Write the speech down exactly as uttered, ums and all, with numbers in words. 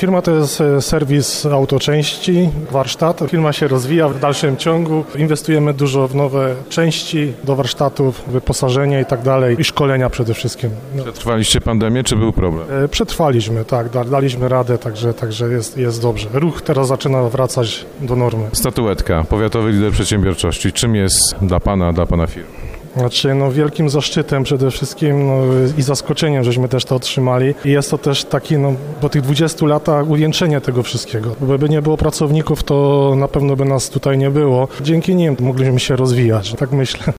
Firma to jest serwis autoczęści, warsztat. Firma się rozwija w dalszym ciągu. Inwestujemy dużo w nowe części do warsztatów, wyposażenie i tak dalej i szkolenia przede wszystkim. No. Przetrwaliście pandemię, czy był problem? Przetrwaliśmy, tak, daliśmy radę, także, także jest, jest dobrze. Ruch teraz zaczyna wracać do normy. Statuetka, powiatowy lider przedsiębiorczości. Czym jest dla Pana, dla Pana firmy? Znaczy, no wielkim zaszczytem przede wszystkim no, i zaskoczeniem, żeśmy też to otrzymali. I jest to też taki, no, po tych dwudziestu latach uwieńczenie tego wszystkiego. Gdyby nie było pracowników, to na pewno by nas tutaj nie było. Dzięki nim mogliśmy się rozwijać, tak myślę.